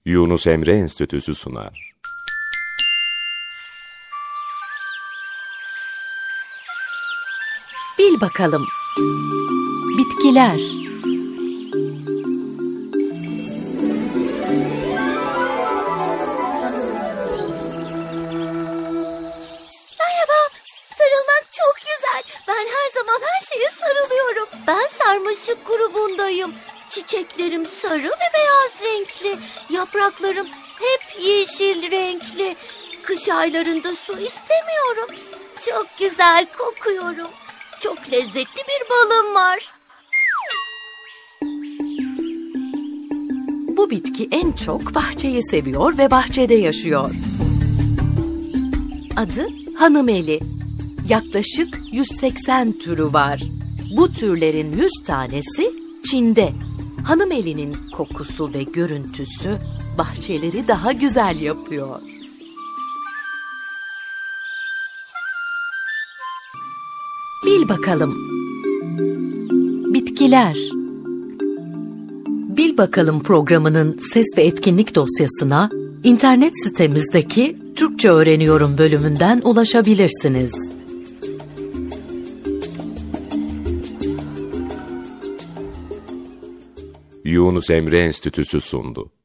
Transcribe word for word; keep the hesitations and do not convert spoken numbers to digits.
Yunus Emre Enstitüsü sunar. Bil bakalım. Bitkiler. Ben sarmaşık grubundayım. Çiçeklerim sarı ve beyaz renkli. Yapraklarım hep yeşil renkli. Kış aylarında su istemiyorum. Çok güzel kokuyorum. Çok lezzetli bir balım var. Bu bitki en çok bahçeyi seviyor ve bahçede yaşıyor. Adı hanımeli. Yaklaşık yüz seksen türü var. Bu türlerin yüz tanesi Çin'de. Hanımelinin kokusu ve görüntüsü bahçeleri daha güzel yapıyor. Bil bakalım. Bitkiler. Bil bakalım programının ses ve etkinlik dosyasına internet sitemizdeki Türkçe Öğreniyorum bölümünden ulaşabilirsiniz. Yunus Emre Enstitüsü sundu.